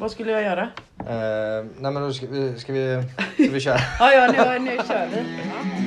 Vad skulle jag göra? Nej men då ska vi köra. Ja, nu kör vi. Ja.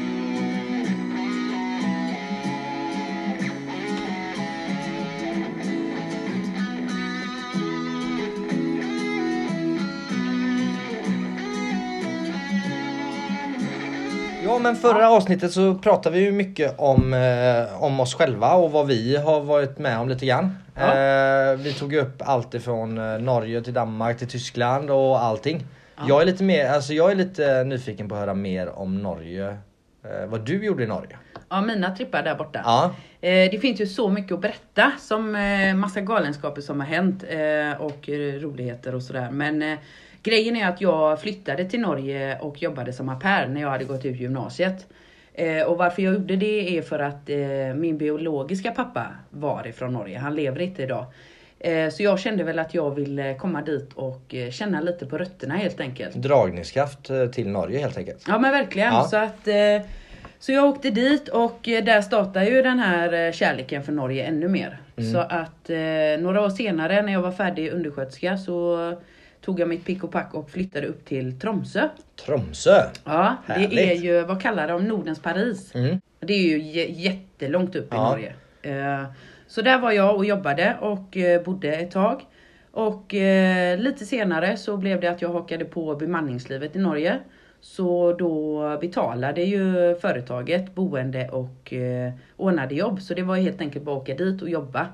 Ja, men förra avsnittet så pratade vi ju mycket om oss själva och vad vi har varit med om lite grann. Ja. Vi tog upp allt ifrån Norge till Danmark till Tyskland och allting. Ja. Jag är lite nyfiken på att höra mer om Norge. Vad du gjorde i Norge. Ja, mina trippar där borta. Ja. Det finns ju så mycket att berätta, som massa galenskaper som har hänt och roligheter och sådär. Men grejen är att jag flyttade till Norge och jobbade som au pair när jag hade gått ut gymnasiet. Och varför jag gjorde det är för att min biologiska pappa var ifrån Norge. Han lever inte idag. Så jag kände väl att jag ville komma dit och känna lite på rötterna helt enkelt. Dragningskraft till Norge helt enkelt. Ja, men verkligen. Ja. Så jag åkte dit och där startade ju den här kärleken för Norge ännu mer. Så att några år senare när jag var färdig undersköterska så tog jag mitt pick och pack och flyttade upp till Tromsø. Tromsø? Ja, härligt. Det är ju, vad kallar de, Nordens Paris. Det är ju jättelångt upp i Norge. Så där var jag och jobbade och bodde ett tag. Och lite senare så blev det att jag hakade på bemanningslivet i Norge. Så då betalade ju företaget boende och ordnade jobb. Så det var helt enkelt bara att åka dit och jobba.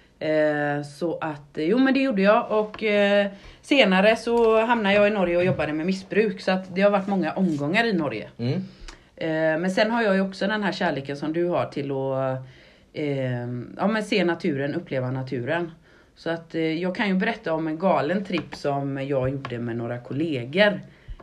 Så att, men det gjorde jag. Och senare så hamnade jag i Norge och jobbade med missbruk. Så att det har varit många omgångar i Norge. Men sen har jag ju också den här kärleken som du har till att se naturen, uppleva naturen. Så att jag kan ju berätta om en galen trip som jag gjorde med några kollegor.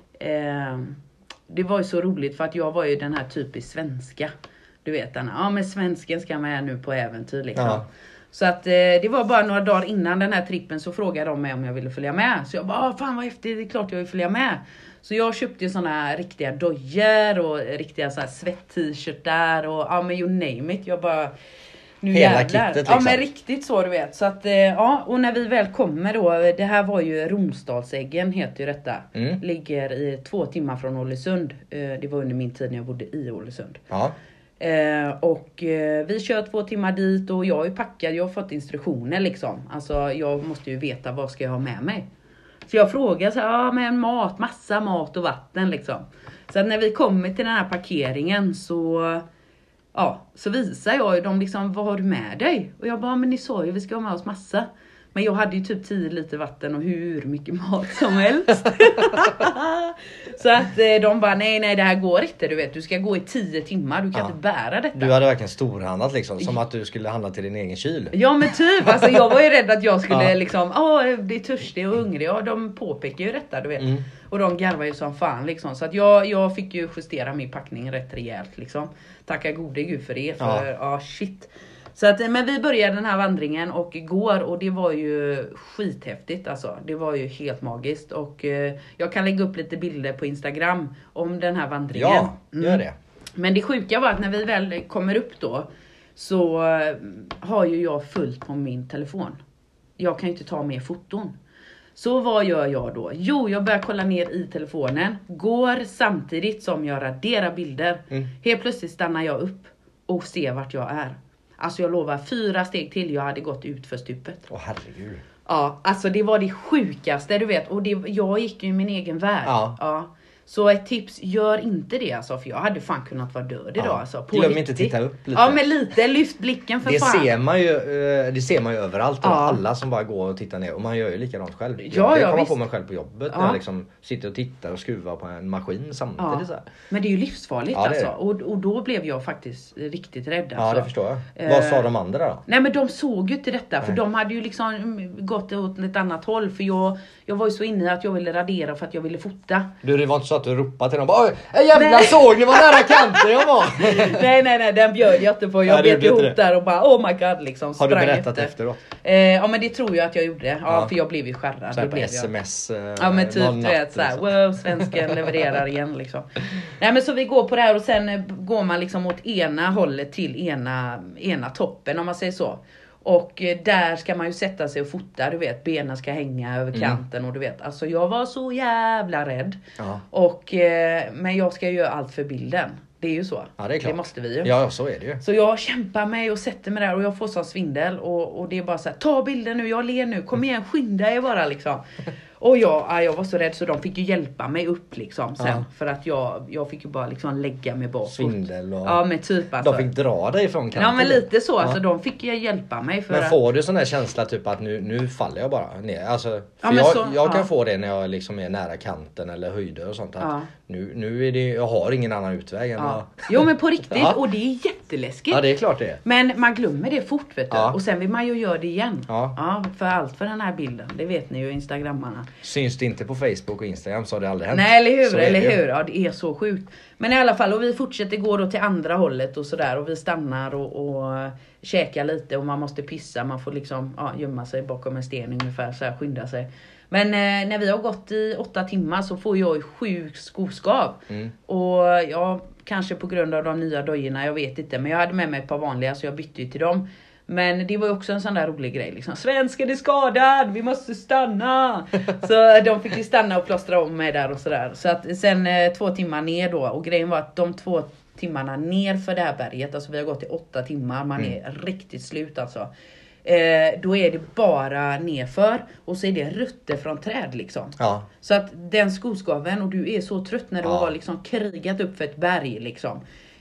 Det var ju så roligt för att jag var ju den här typiskt svenska. Du vet den, men svensken ska med nu på äventyr liksom. Ja. Så att det var bara några dagar innan den här trippen så frågade de mig om jag ville följa med. Så jag bara, fan vad häftigt, det är klart jag vill följa med. Så jag köpte ju såna här riktiga dojor och riktiga så här svett-t-shirtar och men you name it. Jag bara, nu hela jävlar. kittet liksom. Ja, men riktigt så du vet. Så att och när vi väl kommer då, det här var ju Romsdalsäggen heter ju detta. Ligger i 2 timmar från Ålesund. Det var under min tid när jag bodde i Ålesund. Ja. Och vi kör 2 timmar dit och jag är packad, jag har fått instruktioner liksom. Alltså jag måste ju veta vad ska jag ha med mig. Så jag frågar så här, men massa mat och vatten liksom. Så att när vi kommer till den här parkeringen så visar jag ju dem liksom, vad har du med dig? Och jag bara, men ni sa ju vi ska ha med oss massa. Men jag hade ju typ 10 liter vatten och hur mycket mat som helst. Så att de bara, nej det här går inte, du vet. Du ska gå i 10 timmar, du kan inte bära detta. Du hade verkligen storhandlat liksom, som att du skulle handla till din egen kyl. Ja men typ, alltså jag var ju rädd att jag skulle liksom, bli törstig och hungrig. Och de påpekar ju detta, du vet. Och de garvar ju som fan liksom. Så att jag fick ju justera min packning rätt rejält liksom. Tacka gode gud för det, för shit. Så att, men vi började den här vandringen och igår och det var ju skithäftigt alltså. Det var ju helt magiskt och jag kan lägga upp lite bilder på Instagram om den här vandringen. Ja, gör det. Men det sjuka var att när vi väl kommer upp då så har ju jag fullt på min telefon. Jag kan ju inte ta mer foton. Så vad gör jag då? Jo, jag börjar kolla ner i telefonen. Går samtidigt som jag raderar bilder. Helt plötsligt stannar jag upp och ser vart jag är. Alltså jag lovar 4 steg till jag hade gått ut för stupet. Åh herregud. Ja, alltså det var det sjukaste du vet. Och jag gick ju i min egen värld. Ja. Så ett tips, gör inte det alltså. För jag hade fan kunnat vara död idag alltså. Glöm inte titta upp lite. Ja men lite, lyft blicken för fan. Det ser man ju överallt. Alla som bara går och tittar ner. Och man gör ju likadant själv. Jag kommer på mig själv på jobbet. När jag liksom sitter och tittar och skruvar på en maskin samtidigt så här. Men det är ju livsfarligt alltså. Och då blev jag faktiskt riktigt rädd alltså. Ja det förstår jag. Vad sa de andra då? Nej men de såg ju inte detta. För de hade ju liksom gått åt ett annat håll. För jag var ju så inne att jag ville radera för att jag ville fota. Det var inte så att du ropade till dem bara, jävlar såg ni vad nära kanten jag var? nej, den bjöd jag inte på. Jag bet ihop där och bara, oh my god liksom. Har du berättat efteråt? Ja men det tror jag att jag gjorde. Ja. För jag blev ju skärrad. Så här på sms. Ja men typ du vet såhär, wow, svensken levererar igen liksom. Nej men så vi går på det här och sen går man liksom åt ena hållet till ena toppen om man säger så. Och där ska man ju sätta sig och fota, du vet. Benen ska hänga över kanten och du vet. Alltså jag var så jävla rädd. Ja. Men jag ska ju göra allt för bilden. Det är ju så. Ja, det är klart. Det måste vi ju. Ja, så är det ju. Så jag kämpar mig och sätter mig där och jag får sån svindel. Och det är bara så här, ta bilden nu, jag ler nu. Kom igen, skynda er bara liksom. Och jag var så rädd så de fick ju hjälpa mig upp liksom sen. Ja. För att jag fick ju bara liksom lägga mig bakåt. Svindel och... Ja, men typ alltså. De fick dra dig från kanten. Ja, men lite så. Alltså de fick ju hjälpa mig. Men får du sån här känsla typ att nu faller jag bara ner? Alltså, för jag kan få det när jag liksom är nära kanten eller höjder och sånt. Att nu är det, jag har ingen annan utväg än att... Jo, men på riktigt. Och det är jätteläskigt. Ja, det är klart det är. Men man glömmer det fort, vet du. Och sen vill man ju göra det igen. Ja, för allt för den här bilden. Det vet ni ju, instagrammarna. Syns det inte på Facebook och Instagram så har det aldrig hänt. Nej, eller hur? Ja, det är så sjukt. Men i alla fall, och vi fortsätter gå då till andra hållet och sådär. Och vi stannar och käkar lite och man måste pissa. Man får liksom gömma sig bakom en sten ungefär, så här, skynda sig. Men när vi har gått i 8 timmar så får jag 7 skoskav. Och kanske på grund av de nya dojorna, jag vet inte. Men jag hade med mig ett par vanliga så jag bytte ju till dem. Men det var ju också en sån där rolig grej liksom. Svensken är skadad, vi måste stanna. Så de fick ju stanna och plåstra om mig där och sådär. Så att sen 2 timmar ner då. Och grejen var att de 2 timmarna ner för det här berget, alltså vi har gått i 8 timmar, man är riktigt slut alltså. Då är det bara nerför och så är det rötter från träd liksom. Ja. Så att den skoskaven, och du är så trött när du har liksom krigat upp för ett berg liksom.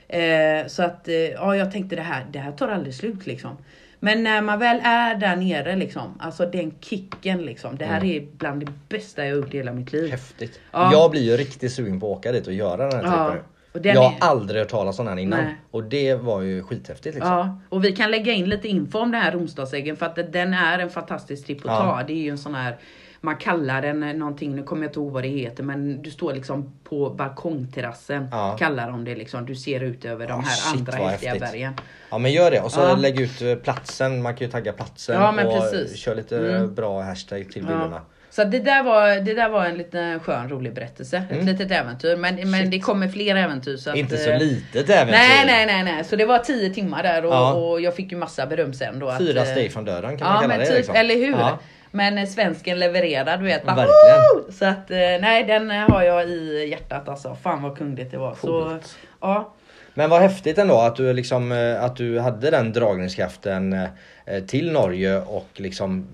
Så att jag tänkte det här tar aldrig slut liksom. Men när man väl är där nere liksom, alltså den kicken liksom, det här är bland det bästa jag gjort i hela mitt liv. Häftigt. Jag blir ju riktigt sugen på att åka dit och göra den här typen. Jag har aldrig hört talas om den innan. Nej. Och det var ju skithäftigt liksom. Ja, och vi kan lägga in lite info om det här Romsdalsäggen, för att den är en fantastisk tripp att ta. Det är ju en sån här, man kallar den någonting, nu kommer jag inte ihåg vad det heter, men du står liksom på balkongterrassen, kallar de det liksom. Du ser ut över de här andra häftiga bergen. Ja, men gör det. Och så lägg ut platsen, man kan ju tagga platsen och precis. Kör lite bra hashtag till bilderna. Så det där var en liten skön, rolig berättelse. Ett litet äventyr. Men det kommer fler äventyr. Så inte att, så litet äventyr. Nej. Så det var 10 timmar där. Och jag fick ju massa beröm sen då. 4 steg från dörren kan man kalla det. Typ, liksom. Eller hur? Ja. Men svensken levererar, du vet. Verkligen. Så att den har jag i hjärtat alltså. Fan vad kungligt det var. Så, ja. Men vad häftigt ändå att du liksom, att du hade den dragningskraften till Norge och liksom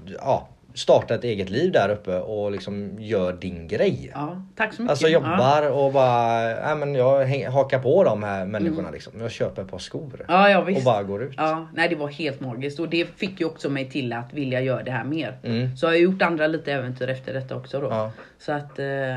starta ett eget liv där uppe och liksom gör din grej. Ja, tack så mycket. Alltså jobbar och bara, men jag hakar på de här människorna liksom. Jag köper ett par skor och bara går ut. Ja, nej, det var helt magiskt och det fick ju också mig till att vilja göra det här mer. Så jag har gjort andra lite äventyr efter detta också då. Ja. Så att,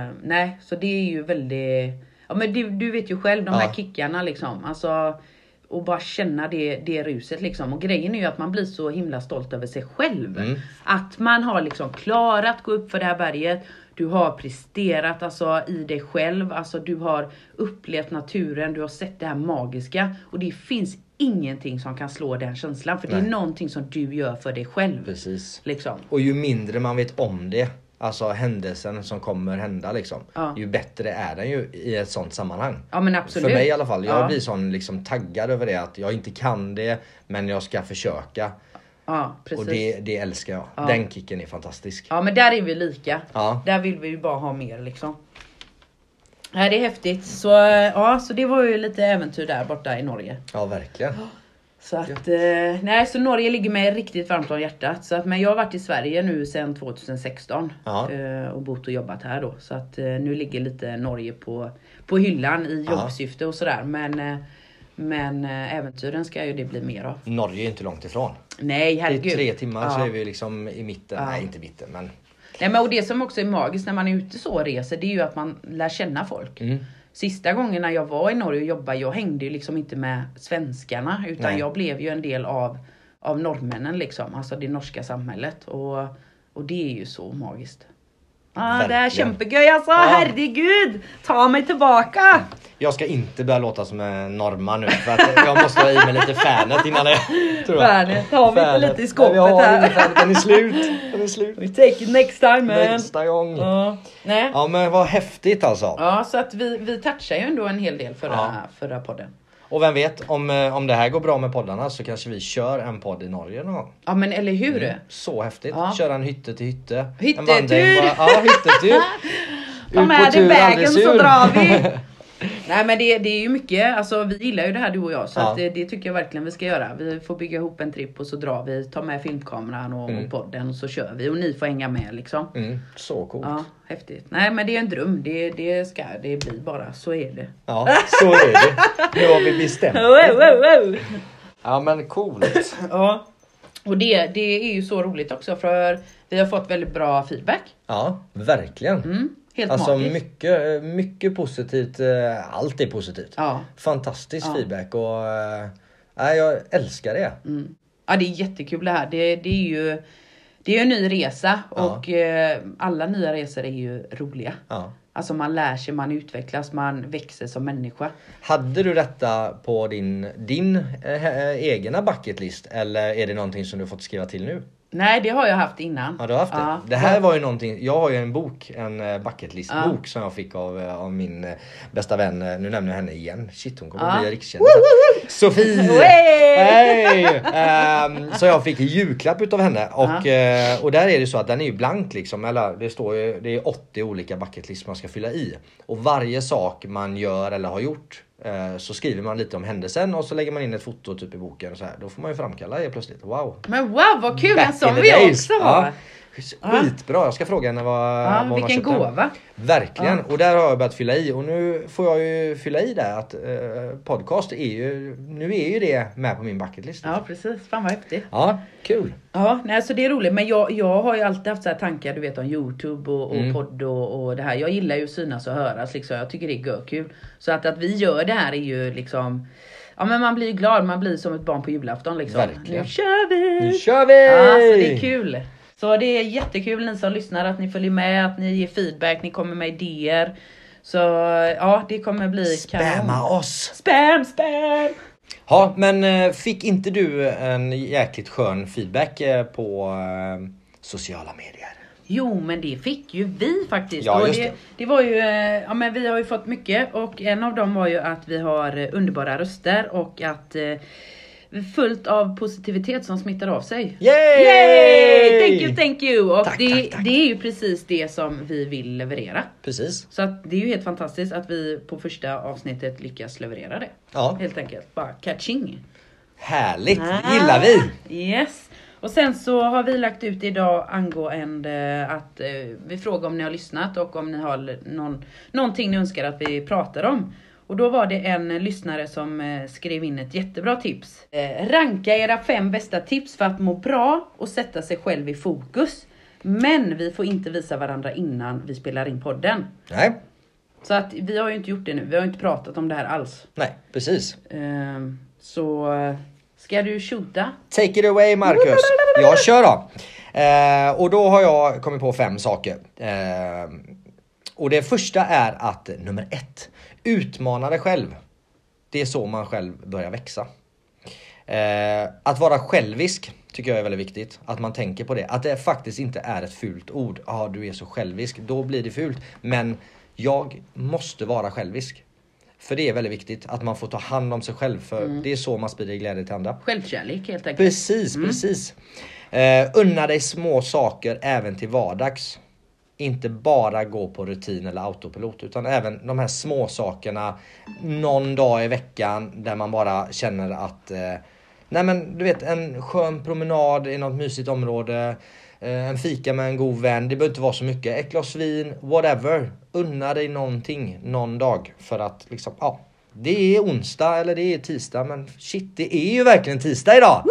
så det är ju väldigt, men du vet ju själv de här kickarna liksom. Alltså, och bara känna det ruset liksom. Och grejen är ju att man blir så himla stolt över sig själv. Att man har liksom klarat att gå upp för det här berget. Du har presterat alltså i dig själv. Alltså du har upplevt naturen. Du har sett det här magiska. Och det finns ingenting som kan slå den känslan. För det är någonting som du gör för dig själv. Precis. Liksom. Och ju mindre man vet om det, alltså händelsen som kommer hända liksom, ju bättre är den ju i ett sånt sammanhang. Ja, men absolut. För mig i alla fall, jag blir sån liksom taggad över det, att jag inte kan det, men jag ska försöka. Ja, precis. Och det älskar jag. Ja. Den kicken är fantastisk. Ja, men där är vi lika. Ja. Där vill vi ju bara ha mer liksom. Ja, det är häftigt. Så det var ju lite äventyr där borta i Norge. Ja, verkligen. Så att, så Norge ligger mig riktigt varmt om hjärtat. Så att, men jag har varit i Sverige nu sedan 2016 och bott och jobbat här då. Så att nu ligger lite Norge på hyllan i jobbsyfte och sådär. Men äventyren ska ju det bli mer av. Norge är inte långt ifrån. Nej, herregud. Det är 3 timmar så är vi liksom i mitten. Nej, inte mitten, men... Nej, men och det som också är magiskt när man är ute så och reser, det är ju att man lär känna folk. Sista gången när jag var i Norge och jobbade, jag hängde ju liksom inte med svenskarna, utan jag blev ju en del av norrmännen liksom, alltså det norska samhället, och det är ju så magiskt. Det är kämpegöj alltså, herregud, ta mig tillbaka. Jag ska inte börja låta som en norrman nu, för att jag måste ha i mig lite fanet innan det, tror jag. Fanet, har vi inte lite i skåpet här? Den är slut. We take it next time, man. Nästa gång. Ja, men vad häftigt alltså. Ja, så att vi touchar ju ändå en hel del förra podden. Och vem vet, om det här går bra med poddarna så kanske vi kör en podd i Norge någon gång. Ja men eller hur? Så häftigt. Köra en hytte till hytte. Hyttetur! Ja, hyttetur. Ta med dig vägen så drar vi. Nej men det är ju mycket, alltså vi gillar ju det här du och jag. Så att det tycker jag verkligen vi ska göra. Vi får bygga ihop en tripp och så drar vi. Tar med filmkameran och podden och så kör vi. Och ni får hänga med liksom. Så coolt. Ja, häftigt. Nej men det är en dröm. Det ska det bli bara. Så är det. Ja, så är det. Nu har vi bestämt. Ja men coolt. Ja. Och det är ju så roligt också. För vi har fått väldigt bra feedback. Ja, verkligen. Helt alltså magiskt. mycket positivt. Allt är positivt. Ja. Fantastisk feedback. Och jag älskar det. Ja det är jättekul det här. Det är ju en ny resa. Och alla nya resor är ju roliga. Ja. Alltså man lär sig, man utvecklas, man växer som människa. Hade du detta på din egna bucketlist? Eller är det någonting som du fått skriva till nu? Nej, det har jag haft innan. Ja, du har haft det. Ja. Det här var ju någonting, jag har ju en bok, en bucketlist-bok som jag fick av min bästa vän, nu nämner jag henne igen. Shit, hon kommer bli rikskänd. Sofie! Hey! Så jag fick julklapp utav henne och där är det så att den är ju blank liksom, eller det står ju, det är 80 olika bucketlist man ska fylla i. Och varje sak man gör eller har gjort så skriver man lite om händelsen och så lägger man in ett foto typ i boken och så här. Då får man ju framkalla det plötsligt. Wow. Men wow, vad kul, en sån vi också har. Skitbra, jag ska fråga henne vad hon har vilken gåva. Verkligen, och där har jag börjat fylla i. Och nu får jag ju fylla i där att podcast är ju, nu är ju det med på min bucketlist. Ja precis, fan vad häftigt. Ja, kul. Ja, nej, så det är roligt. Men jag har ju alltid haft så här tankar, du vet, om YouTube och podd och det här. Jag gillar ju synas och höras liksom. Jag tycker det är kul. Så att vi gör det här är ju liksom, ja men man blir glad, man blir som ett barn på julafton liksom. Verkligen. Nu kör vi! Nu kör vi! Ja, så det är kul. Så det är jättekul ni som lyssnar, att ni följer med, att ni ger feedback, ni kommer med idéer. Så ja, det kommer bli spamma oss! Spam! Ja, men fick inte du en jäkligt skön feedback på sociala medier? Jo, men det fick ju vi faktiskt. Ja, och just det var ju, ja men vi har ju fått mycket. Och en av dem var ju att vi har underbara röster och att fullt av positivitet som smittar av sig. Yay! Yay! Thank you! Och tack. Det är ju precis det som vi vill leverera. Precis. Så att det är ju helt fantastiskt att vi på första avsnittet lyckas leverera det. Ja. Helt enkelt. Bara catching. Härligt, gillar vi! Yes. Och sen så har vi lagt ut idag angående att vi frågar om ni har lyssnat och om ni har någonting ni önskar att vi pratar om. Och då var det en lyssnare som skrev in ett jättebra tips. Ranka era 5 bästa tips för att må bra och sätta sig själv i fokus. Men vi får inte visa varandra innan vi spelar in podden. Nej. Så att vi har ju inte gjort det nu. Vi har inte pratat om det här alls. Nej, precis. Så ska du shoota? Take it away, Marcus. Jag kör då. Och då har jag kommit på 5 saker. Och det första är att nummer 1. Utmana dig själv. Det är så man själv börjar växa. Att vara självisk tycker jag är väldigt viktigt. Att man tänker på det. Att det faktiskt inte är ett fult ord. Ja, du är så självisk. Då blir det fult. Men jag måste vara självisk. För det är väldigt viktigt att man får ta hand om sig själv. För det är så man sprider glädje till andra. Självkärlek helt enkelt. Precis. Unna dig små saker även till vardags. Inte bara gå på rutin eller autopilot. Utan även de här små sakerna. Någon dag i veckan där man bara känner att nej men du vet, en skön promenad i något mysigt område. En fika med en god vän. Det behöver inte vara så mycket. Ett glas vin, whatever. Unna dig någonting någon dag. För att liksom, ja. Det är onsdag eller det är tisdag. Men shit, det är ju verkligen tisdag idag.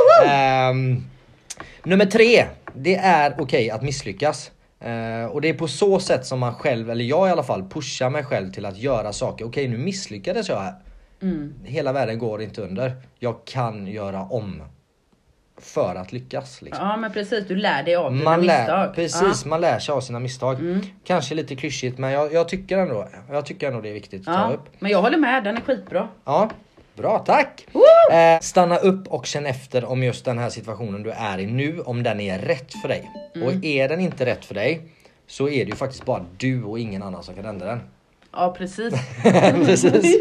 Nummer 3. Det är okej att misslyckas. Och det är på så sätt som man själv, eller jag i alla fall, pushar mig själv till att göra saker. Okej, nu misslyckades jag här. Hela världen går inte under. Jag kan göra om för att lyckas liksom. Ja men precis, du lär dig av dina misstag. Precis, man lär sig av sina misstag. Kanske lite klyschigt, men jag tycker ändå det är viktigt att ta upp. Men jag håller med, den är skitbra. Ja, bra, tack. Stanna upp och känn efter om just den här situationen du är i nu, om den är rätt för dig. Och är den inte rätt för dig, så är det ju faktiskt bara du och ingen annan som kan ändra den. Ja, precis. Precis.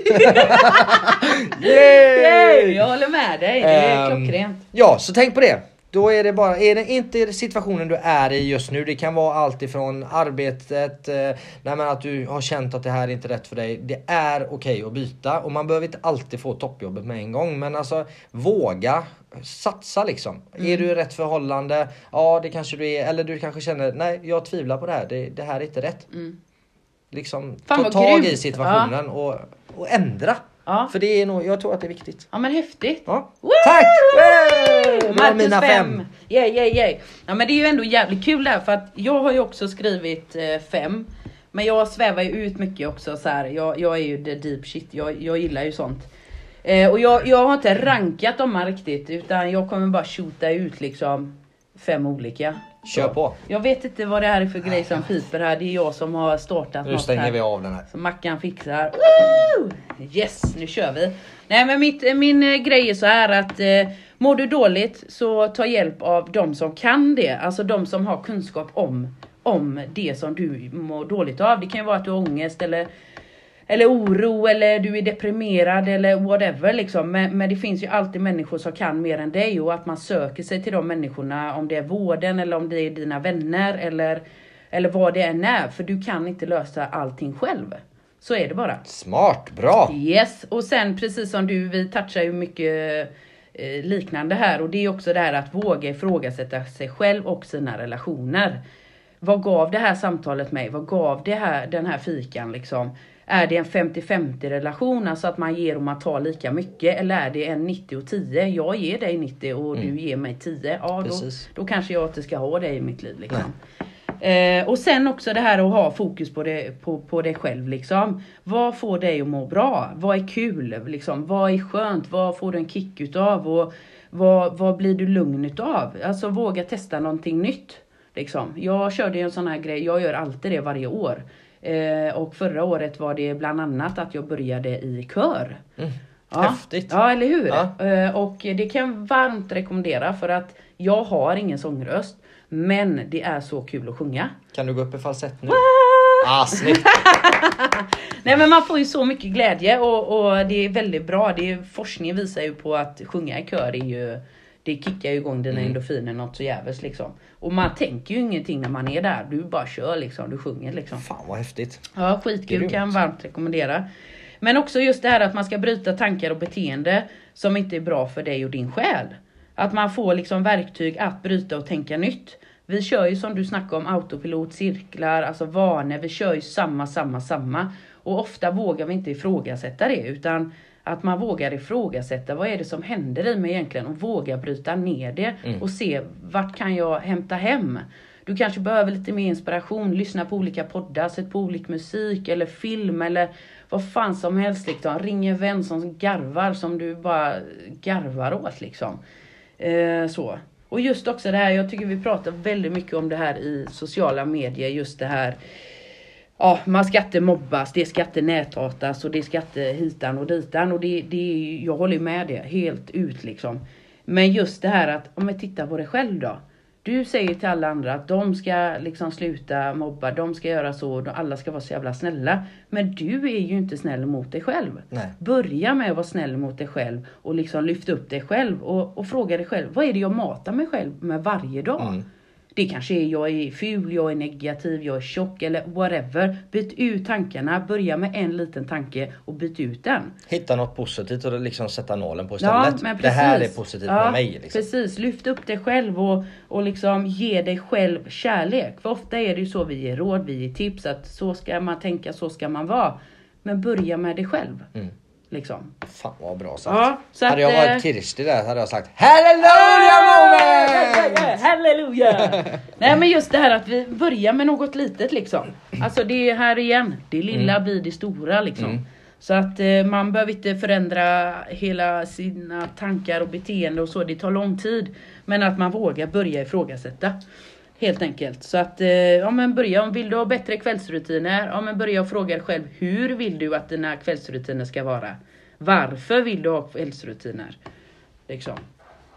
Yay! Jag håller med dig, det är klockrent. Ja, så tänk på det. Då är det inte situationen du är i just nu. Det kan vara allt ifrån arbetet, att du har känt att det här är inte rätt för dig. Det är okej att byta och man behöver inte alltid få toppjobbet med en gång. Men alltså våga satsa liksom. Är du i rätt förhållande? Ja, det kanske du är. Eller du kanske känner, nej jag tvivlar på det här. Det här är inte rätt. Liksom ta tag i situationen och ändra. Ja. För det är nog, jag tror att det är viktigt. Ja, men häftigt. Ja. Tack! Det var mina 5. Yeah. Ja, men det är ju ändå jävligt kul där, för att jag har ju också skrivit 5. Men jag svävar ju ut mycket också så här. Jag är ju the deep shit. Jag gillar ju sånt. Och jag har inte rankat dem riktigt, utan jag kommer bara shoota ut liksom 5 olika. Kör på. Jag vet inte vad det här är för grej som piper här. Det är jag som har startat något här. Nu stänger vi av den här. Så Mackan fixar. Woo! Yes, nu kör vi. Nej, men min grej är så här att mår du dåligt så ta hjälp av de som kan det. Alltså de som har kunskap om det som du mår dåligt av. Det kan ju vara att du har ångest eller oro, eller du är deprimerad eller whatever liksom. Men det finns ju alltid människor som kan mer än dig, och att man söker sig till de människorna, om det är vården eller om det är dina vänner eller vad det än är. För du kan inte lösa allting själv. Så är det bara. Smart, bra. Yes, och sen precis som vi touchar ju mycket liknande här. Och det är också det här att våga ifrågasätta sig själv och sina relationer. Vad gav det här samtalet mig? Vad gav den här fikan liksom? Är det en 50-50 relation, alltså att man ger och man tar lika mycket? Eller är det en 90-10? Jag ger dig 90 och du ger mig 10. Ja, då kanske jag inte ska ha det i mitt liv liksom. Och sen också det här att ha fokus på dig själv liksom. Vad får dig att må bra? Vad är kul liksom? Vad är skönt? Vad får du en kick utav? Och vad blir du lugn utav? Alltså våga testa någonting nytt liksom. Jag körde ju en sån här grej. Jag gör alltid det varje år. Och förra året var det bland annat att jag började i kör. Ja. Häftigt. Ja, eller hur? Ja. Och det kan jag varmt rekommendera, för att jag har ingen sångröst. Men det är så kul att sjunga. Kan du gå upp i falsett nu? Snyggt. Nej, men man får ju så mycket glädje och det är väldigt bra. Forskningen visar ju på att sjunga i kör det kickar ju igång dina endorfiner något så jävligt liksom. Och man tänker ju ingenting när man är där. Du bara kör liksom, du sjunger liksom. Fan vad häftigt. Ja, skitkul, kan jag varmt rekommendera. Men också just det här att man ska bryta tankar och beteende som inte är bra för dig och din själ. Att man får liksom verktyg att bryta och tänka nytt. Vi kör ju som du snackade om autopilot, cirklar, alltså vanor. Vi kör ju samma. Och ofta vågar vi inte ifrågasätta det, utan att man vågar ifrågasätta vad är det som händer i mig egentligen, och våga bryta ner det och se vart kan jag hämta hem. Du kanske behöver lite mer inspiration, lyssna på olika poddar, sätt på olika musik eller film eller vad fan som helst liksom. Ring en vän som garvar, som du bara garvar åt liksom. Så. Och just också det här, jag tycker vi pratar väldigt mycket om det här i sociala medier, just det här. Ja, man ska inte mobbas, det ska inte näthatas och det ska inte hitan och ditan, och jag håller med det helt ut liksom. Men just det här att om jag tittar på dig själv då. Du säger till alla andra att de ska liksom sluta mobba, de ska göra så, alla ska vara så jävla snälla. Men du är ju inte snäll mot dig själv. Nej. Börja med att vara snäll mot dig själv och liksom lyfta upp dig själv och fråga dig själv, vad är det jag matar mig själv med varje dag? Det kanske är jag är ful, jag är negativ, jag är tjock eller whatever. Byt ut tankarna, börja med en liten tanke och byt ut den. Hitta något positivt och liksom sätta nålen på istället. Ja, det här är positivt med mig. Liksom. Precis, lyft upp dig själv och liksom ge dig själv kärlek. För ofta är det ju så vi ger råd, vi ger tips att så ska man tänka, så ska man vara. Men börja med dig själv. Liksom. Fan vad bra sagt. Ja, så hade jag varit Kirsti där hade jag sagt Hallelujah moment! Halleluja! Nej, men just det här att vi börjar med något litet liksom. Alltså det är här igen. Det lilla blir det stora liksom. Så att man behöver inte förändra hela sina tankar och beteende och så. Det tar lång tid. Men att man vågar börja ifrågasätta. Helt enkelt. Så att, börja. Vill du ha bättre kvällsrutiner? Börja och fråga dig själv. Hur vill du att dina kvällsrutiner ska vara? Varför vill du ha kvällsrutiner? Liksom.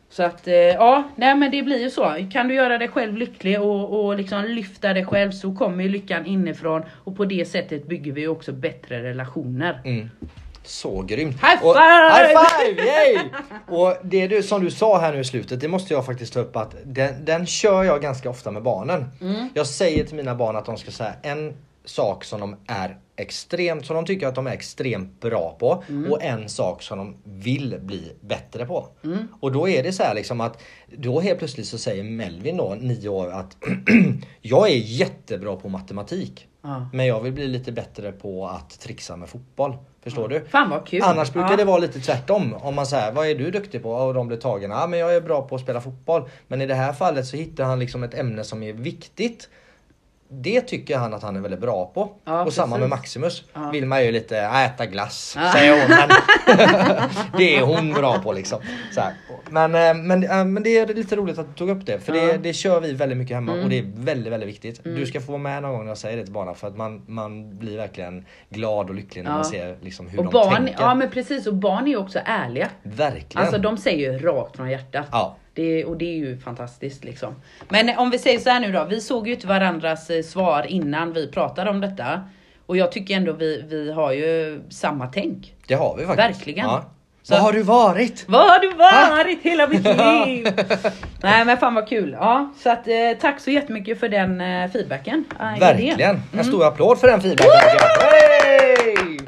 Så att ja, nej men det blir ju så. Kan du göra dig själv lycklig och liksom lyfta dig själv, så kommer ju lyckan inifrån. Och på det sättet bygger vi också bättre relationer. Så grymt. High five! High five! Yay! Och det som du sa här nu i slutet, det måste jag faktiskt ta upp, att den kör jag ganska ofta med barnen. Jag säger till mina barn att de ska säga en sak som de tycker att de är extremt bra på, och en sak som de vill bli bättre på. Och då är det så här liksom att då helt plötsligt så säger Melvin då, 9 år, att jag är jättebra på matematik. Men jag vill bli lite bättre på att trixa med fotboll. Förstår du? Fan vad kul. Annars brukar det vara lite tvärtom. Om man säger, vad är du duktig på? Och de blir tagna. Ja, men jag är bra på att spela fotboll. Men i det här fallet så hittar han liksom ett ämne som är viktigt. Det tycker han att han är väldigt bra på. Och precis. Samma med Maximus. Vill man ju lite äta glass, säger hon. Men det är hon bra på liksom. Så här. Men det är lite roligt att du tog upp det. För det kör vi väldigt mycket hemma. Och det är väldigt, väldigt viktigt. Du ska få vara med någon gång när jag säger det till barnen. För att man blir verkligen glad och lycklig när man ser liksom hur och de barn, tänker. Ja men precis, och barn är ju också ärliga. Verkligen. Alltså de säger ju rakt från hjärtat. Ja. Och det är ju fantastiskt liksom. Men om vi säger så här nu då. Vi såg ju inte varandras svar innan vi pratade om detta. Och jag tycker ändå vi har ju samma tänk. Det har vi faktiskt. Verkligen. Ja. Vad har du varit? Vad har du varit hela mitt liv? Nej men fan vad kul. Ja, så att tack så jättemycket för den feedbacken. Verkligen. En stor applåd för den feedbacken. Hey!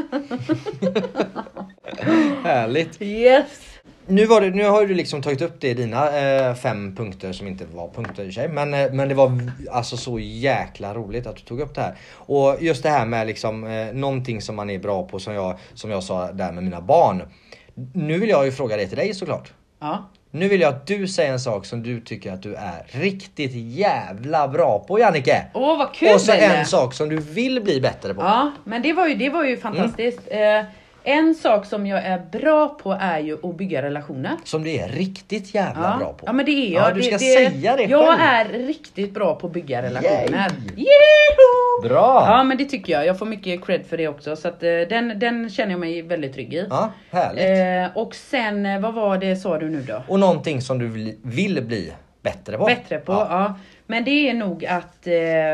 Härligt. Yes. Nu har du liksom tagit upp det i dina 5 punkter som inte var punkter i sig. Men det var alltså så jäkla roligt att du tog upp det här. Och just det här med liksom någonting som man är bra på, som jag sa där med mina barn. Nu vill jag ju fråga dig till dig såklart. Ja. Nu vill jag att du säger en sak som du tycker att du är riktigt jävla bra på, Jannike. Åh vad kul. Och så en sak som du vill bli bättre på. Ja, men det var ju fantastiskt. En sak som jag är bra på är ju att bygga relationer. Som du är riktigt jävla bra på. Ja men det är jag. Ja, du ska säga det jag själv. är riktigt bra på att bygga relationer. Yay. Bra! Ja men det tycker jag. Jag får mycket cred för det också. Så att den känner jag mig väldigt trygg i. Ja, härligt. Och sen, vad var det sa du nu då? Och någonting som du vill bli bättre på. Bättre på, ja. Men det är nog att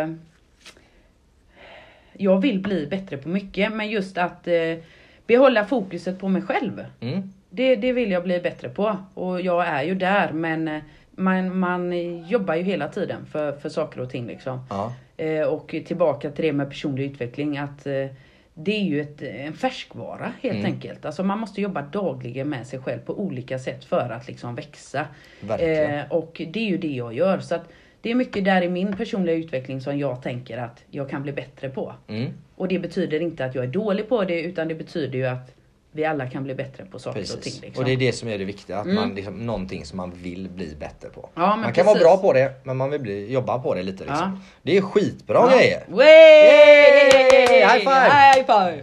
jag vill bli bättre på mycket. Men just att behålla fokuset på mig själv. Det vill jag bli bättre på. Och jag är ju där. Men man jobbar ju hela tiden för saker och ting liksom. Ja. Och tillbaka till det med personlig utveckling. Att det är ju en färskvara helt enkelt. Alltså man måste jobba dagligen med sig själv på olika sätt för att liksom växa. Och det är ju det jag gör. Så att det är mycket där i min personliga utveckling som jag tänker att jag kan bli bättre på. Och det betyder inte att jag är dålig på det, utan det betyder ju att vi alla kan bli bättre på saker och ting. Liksom. Och det är det som är det viktiga, att man liksom, någonting som man vill bli bättre på. Ja, man kan vara bra på det, men man vill jobba på det lite liksom. Ja. Det är skitbra grejer. Yay! High five! High five!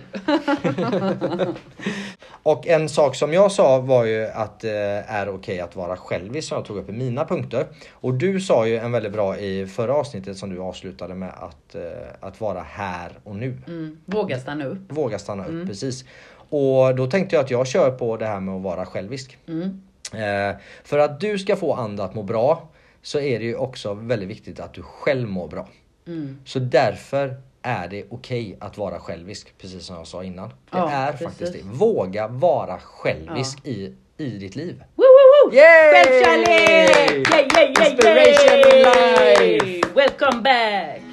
Och en sak som jag sa var ju att det är okej att vara självisk, som jag tog upp i mina punkter. Och du sa ju en väldigt bra i förra avsnittet som du avslutade med att vara här och nu. Våga stanna upp. Våga stanna upp, precis. Och då tänkte jag att jag kör på det här med att vara självisk. För att du ska få andra att må bra, så är det ju också väldigt viktigt att du själv mår bra. Så därför är det okej att vara självisk, precis som jag sa innan. Det är faktiskt det. Våga vara självisk i ditt liv. Självkärlek! Inspiration in life! Welcome back!